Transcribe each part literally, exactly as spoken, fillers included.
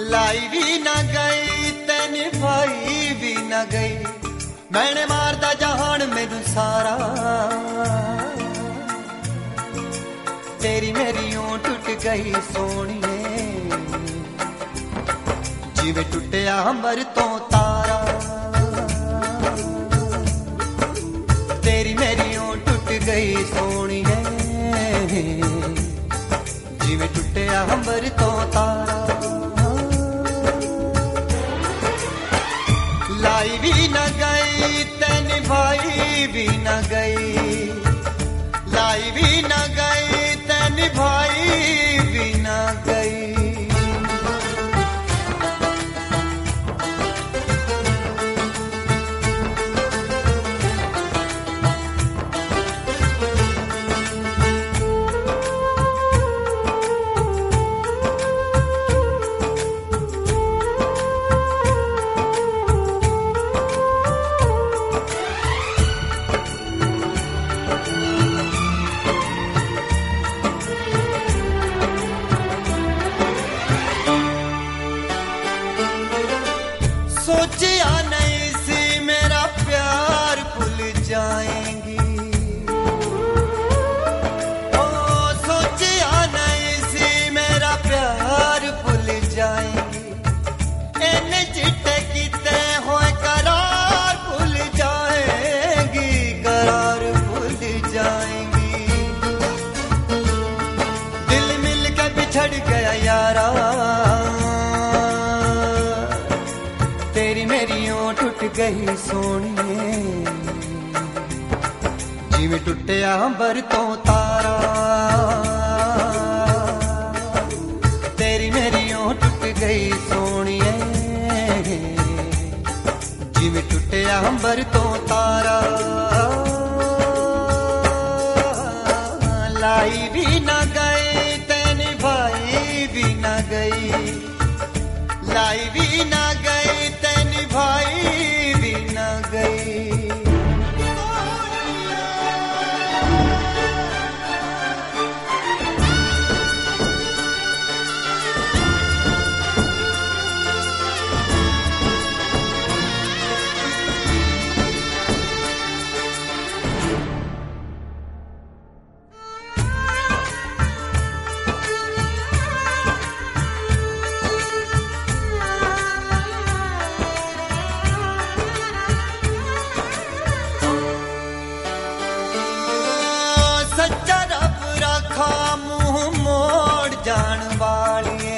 लाई भी ना गई तेन भाई भी ना गई, मैंने मारदा जहान मैनू सारा। तेरी मेरी ऊं टुट गई सोनिए, जिवें टुटिया अंबर तो तारा। तेरी मेरी ऊं टुट गई सोनिए, जिवें टुटिया अंबर तो तारा। लाई भी न गई तेन भाई भी न गई, लाई भी न गई तेन भाई भी न गई। सोचिया नहीं सी मेरा प्यार भूल जाएंगी, ओ सोचिया नहीं सी मेरा प्यार भूल जाएंगी। इन्ने चिट्टे कीते होए करार भूल जाएंगी, करार भूल जाएंगी। दिल मिल के बिछड़ गया यारा, तेरी मेरी ऊं टुट गई सोनिए, जिवें टुटिया अंबर तो तारा। तेरी मेरी ऊं टुट गई सोनिए, जिवें टुटिया अंबर तो तारा। लाई भी न गई तेन भाई भी न गई, लाई भी न गई तेन भाई भी न गई। सच्चा रब रखा मुंह मोड़ जान वालिए,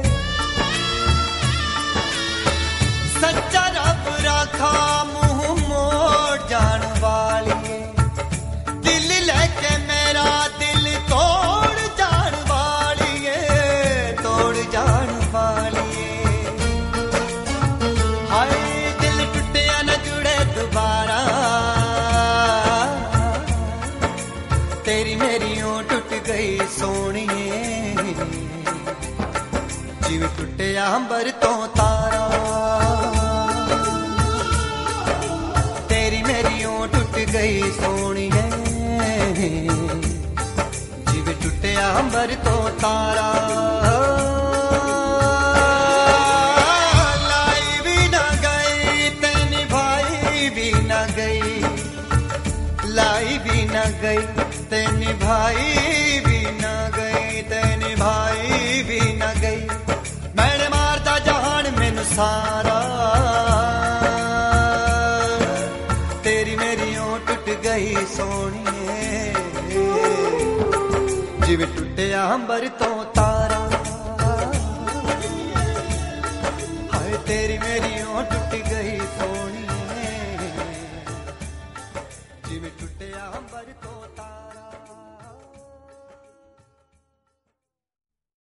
सच्चा रब रखा मुंह मोड़ जान वालिए। दिल लेके मेरा दिल तोड़ जान वालिए, तोड़ जान वालिए। हाय दिल टुटिया न जुड़े दोबारा, तेरी मेरी ऊं टुट गई सोनिए, जिवें टुटिया अंबर तो तारा। तेरी मेरी ऊं टुट गई सोनिए, जिवें टुटिया अंबर तो तारा। लाई भी न गई तेन भाई भी न गई, लाई भी न गई तेन भाई भी न गई, तेन भाई भी न गई। मैंने मारदा जहान मैनू सारा, तेरी मेरी ऊं टुट गई सोनिए, जिवें टुटिया अंबर तो तारा। हाय तेरी मेरी ऊं टुट गई सोनिए।